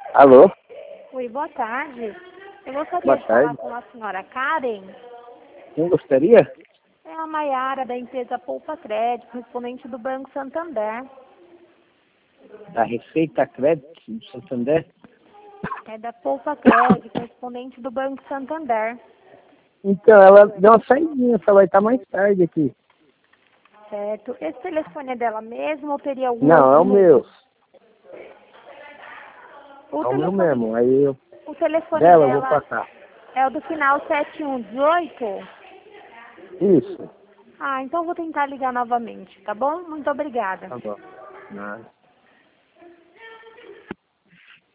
Alô? Oi, boa tarde. Eu gostaria Boa de falar tarde. com a senhora Karen. Quem gostaria? É a Maiara, da empresa Poupa Crédito, correspondente do Banco Santander. Da Receita Crédito do Santander? É da Poupa Crédito, correspondente do Banco Santander. Então, ela deu uma saidinha, falou, vai estar mais tarde aqui. Certo. Esse telefone é dela mesmo ou teria algum Não, é outro o número? meu. O É o meu telefone, mesmo. Aí eu, o telefone dela eu vou dela passar. é o do final 7118? Isso. Ah, então vou tentar ligar novamente, tá bom? Muito obrigada. Tá bom. Nada.